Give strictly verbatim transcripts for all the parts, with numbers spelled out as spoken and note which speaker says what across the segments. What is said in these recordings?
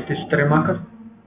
Speaker 1: History marker.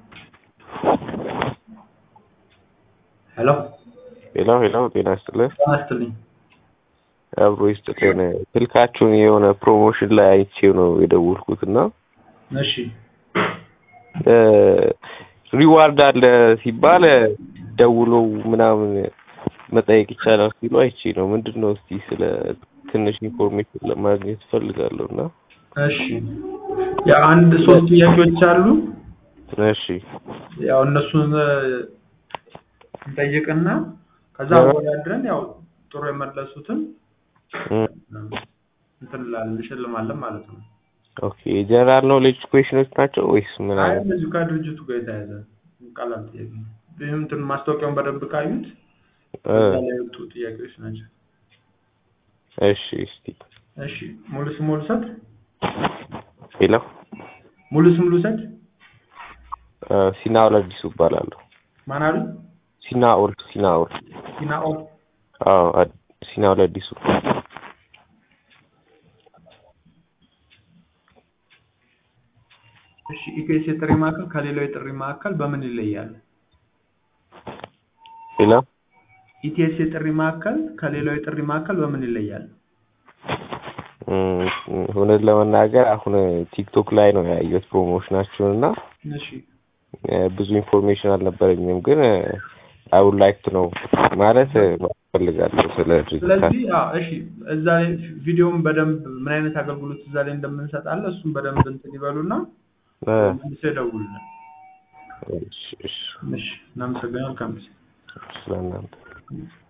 Speaker 1: Hello.
Speaker 2: ሄሎ ሄሎ ጤና ይስጥልኝ
Speaker 1: አስተልኝ
Speaker 2: አብሮ ይስጥልኝ ስልካችሁን የሆነ ፕሮሞሽን ላይ አይቼው ነው የደወልኩትና
Speaker 1: እሺ
Speaker 2: እ ሪዋርድ አለ ሲባል ደውሎ ምናምን መጠየቅ ይቻላል ሲሉ አይቼ ነው ምንድነው እስቲ ስለ ትንሽ ኢንፎርሜሽን ለማግኘት ፈልጋለሁና
Speaker 1: እሺ ያ አንድ ሶስት ጥያቄዎች አሉ
Speaker 2: እሺ
Speaker 1: ያው እነሱን እንጠይቅና ከዛ ወዳድረን ያው ጥሩ የመለሱትን እንትን እንሽልማለን ማለት ነው
Speaker 2: ኦኬ ጀነራል ኖሌጅ ኩዌስችኖች ናቸው ወይስ ምን
Speaker 1: አይ
Speaker 2: አይነት
Speaker 1: እነዚህ ከድርጅቱ ጋር የተያያዘ ቃላት ጥያቄ ይሄም እንትን ማስታወቂያውን በደንብ ካዩት እዛ ላይ ወጡ ጥያቄዎች ናቸው
Speaker 2: እሺ እስቲ
Speaker 1: እሺ ሙሉ ስም ልውሰድ
Speaker 2: ሄሎ
Speaker 1: ሙሉ ስም ልውሰድ
Speaker 2: ሲናኦል አዲሱ እባላለሁ
Speaker 1: ማን አሉ
Speaker 2: ሲናኦል ሲናኦል
Speaker 1: ሲናኦል
Speaker 2: አዎ ሲናኦል አዲሱ
Speaker 1: እሺ ኢኬኤስ የጥሪ ማዕከል ከሌላው የጥሪ ማዕከል በምን ይለያል
Speaker 2: ሄሎ
Speaker 1: ኢቲኤስ የጥሪ ማዕከል ከሌላው የጥሪ ማዕከል በምን ይለያል
Speaker 2: ሆነ ለመናገር አሁን ቲክቶክ ላይ ነው ያየሁት ፕሮሞሽናችሁንና
Speaker 1: እሺ
Speaker 2: ብዙ ኢንፎርሜሽን አልነበረኝም ግን I would like to know ማለት ፈልጋለሁ ስለ
Speaker 1: ስለዚህ አዎ እሺ እዛ ላይ ቪዲዮውን በደንብ ምን አይነት አገልግሎት እዛ ላይ እንደምንሰጣለ እሱን በደንብ እንትን ይበሉና ምን ሰደውልና
Speaker 2: እሺ እሺ
Speaker 1: እሺ እናመሰግናለን ካምፕስ
Speaker 2: ስለናንተ